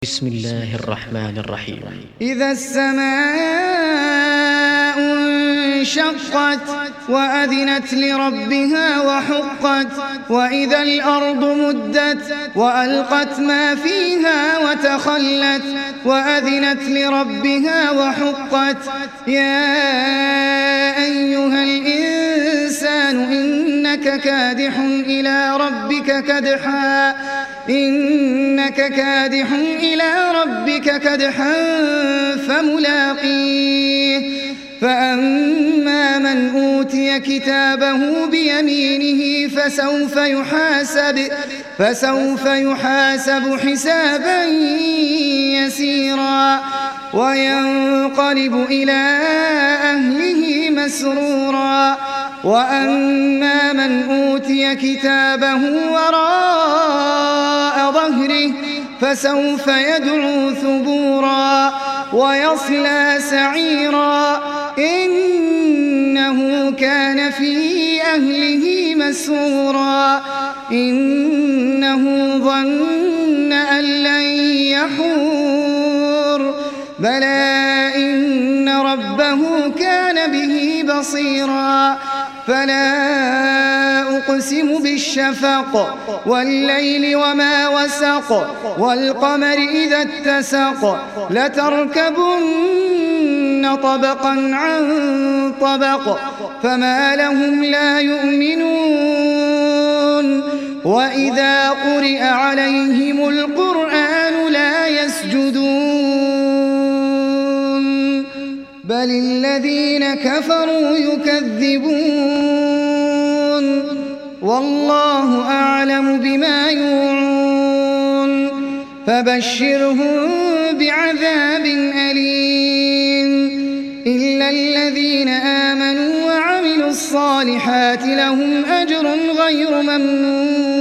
بسم الله الرحمن الرحيم. إذا السماء انشقت وأذنت لربها وحقت وإذا الأرض مدت وألقت ما فيها وتخلت وأذنت لربها وحقت يا أيها الإنسان إنك كادح إلى ربك كدحا فملاقيه فأما من أوتي كتابه بيمينه فسوف يحاسب حسابا يسيرا وينقلب إلى أهله مسرورا وأما من أوتي كتابه وراء ظهره فسوف يدعو ثبورا ويصلى سعيرا إنه كان في أهله مسرورا إنه ظن أن لن يحور بلى إن ربه كان به بصيرا فلا أقسم بالشفق والليل وما وسق والقمر إذا اتسق لتركبن طبقا عن طبق فما لهم لا يؤمنون وإذا قرئ عليهم القرآن لا يسجدون بل الذين كفروا يكذبون والله أعلم بما يوعون فبشرهم بعذاب أليم إلا الذين آمنوا وعملوا الصالحات لهم أجر غير ممنون